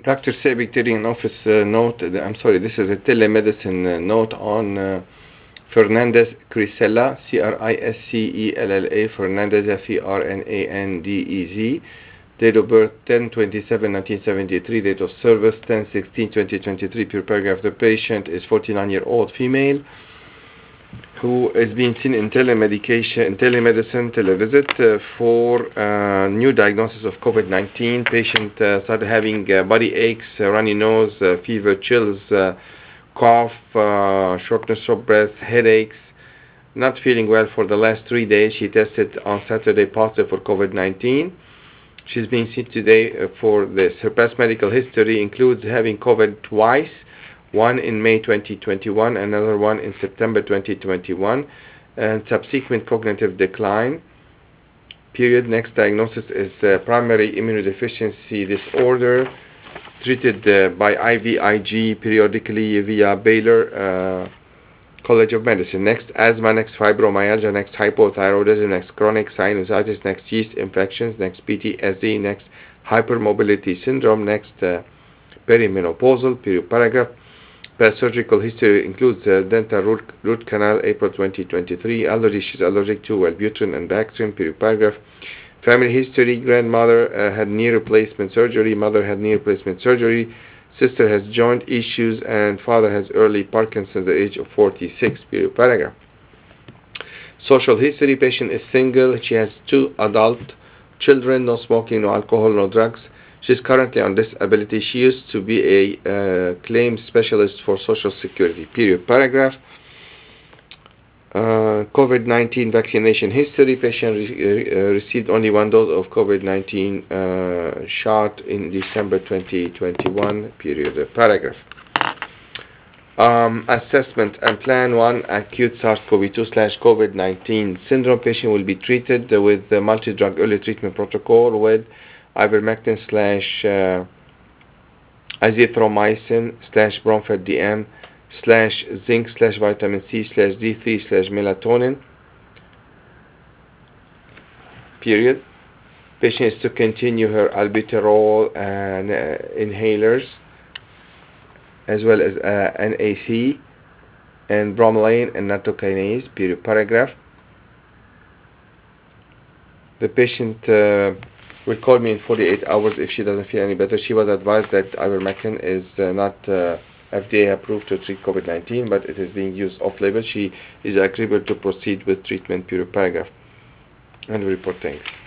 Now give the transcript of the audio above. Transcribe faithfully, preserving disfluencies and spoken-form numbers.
Doctor Secretary office uh, note, I'm sorry, this is a telemedicine uh, note on uh, Fernandez Crisella, C R I S C E L L A, Fernandez, F E R N A N D E Z. Date of birth ten twenty-seven nineteen seventy-three, date of service ten sixteen twenty twenty-three. Pure paragraph. The patient is forty-nine year old female who is being seen in telemedication, in telemedicine, televisit uh, for uh, new diagnosis of COVID nineteen. Patient uh, started having uh, body aches, uh, runny nose, uh, fever, chills, uh, cough, uh, shortness of breath, headaches. Not feeling well for the last three days. She tested on Saturday positive for COVID nineteen. She's being seen today uh, for this. Her past medical history includes having COVID twice, one in May twenty twenty-one, another one in September twenty twenty-one, and subsequent cognitive decline. Period. Next diagnosis is uh, primary immunodeficiency disorder, treated uh, by I V I G periodically via Baylor uh, College of Medicine. Next, asthma. Next, fibromyalgia. Next, hypothyroidism. Next, chronic sinusitis. Next, yeast infections. Next, P T S D. Next, hypermobility syndrome. Next, uh, perimenopausal. Period. Paragraph. Past surgical history includes uh, dental root, root canal, April twenty twenty-three. Allergy. She's allergic to Wellbutrin and Bactrim. Period. Paragraph. Family history. Grandmother uh, had knee replacement surgery. Mother had knee replacement surgery. Sister has joint issues, and father has early Parkinson's at the age of forty-six. Period. Paragraph. Social history. Patient is single. She has two adult children. No smoking, no alcohol, no drugs. She's currently on disability. She used to be a uh, claims specialist for Social Security. Period. Paragraph. Uh, COVID nineteen vaccination history. Patient re- uh, received only one dose of COVID nineteen uh, shot in December twenty twenty-one. Period. Paragraph. Um, assessment and plan. One, acute SARS-C o V two slash COVID nineteen syndrome. Patient will be treated with the multi-drug early treatment protocol with ivermectin slash uh, azithromycin slash Bromfed D M slash zinc slash vitamin C slash D three slash melatonin. Period. Patient is to continue her albuterol and uh, inhalers, as well as uh, N A C and bromelain and nattokinase. Period. Paragraph. The patient uh, will call me in forty-eight hours if she doesn't feel any better. She was advised that ivermectin is uh, not uh, F D A approved to treat COVID nineteen, but it is being used off-label. She is agreeable to proceed with treatment. Period. Paragraph. And report. Thanks.